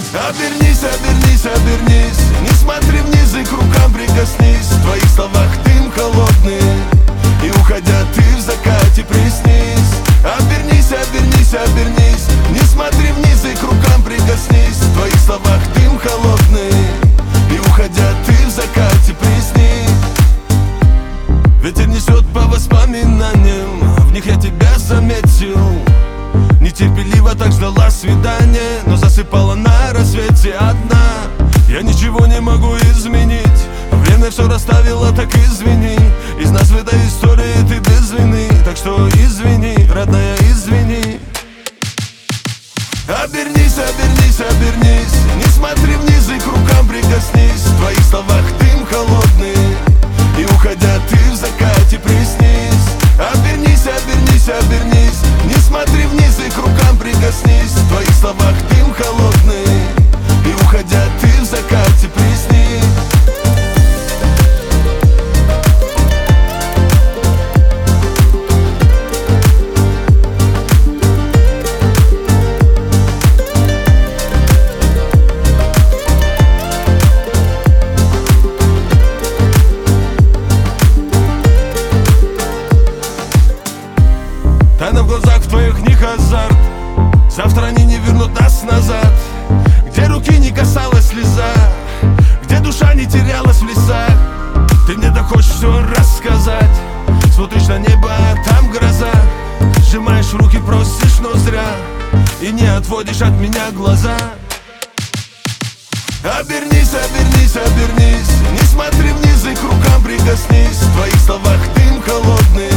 Обернись, обернись, обернись, не смотри вниз и к рукам прикоснись. В твоих словах дым холодный, и уходя ты в закате приснись. Обернись, обернись, обернись, не смотри вниз и к рукам прикоснись. В твоих словах дым холодный, и уходя ты в закате приснись. Ветер несет по воспоминаниям, в них я тебя заметил. Нетерпеливо так ждала свидания, но засыпала на рассвете одна. Я ничего не могу изменить, время все расставило, так извини. Из нас в этой истории ты без вины, так что извини, родная, извини. Обернись, обернись, обернись, не смотри вниз и к рукам прикоснись. В твоих словах дым холодный, и уходя ты в закате приснись. Обернись, обернись, обернись, не смотри вниз и к рукам прикоснись. В твоих словах дым холодный, и уходя ты в закате приснись. Тайна в глазах, в твоих них азарт. Завтра они не вернут нас назад. Где руки не касалась слеза, где душа не терялась в лесах. Ты мне так хочешь все рассказать. Смотришь на небо, а там гроза. Сжимаешь руки, просишь, но зря, и не отводишь от меня глаза. Обернись, обернись, обернись, не смотри вниз и к рукам прикоснись. В твоих словах дым холодный,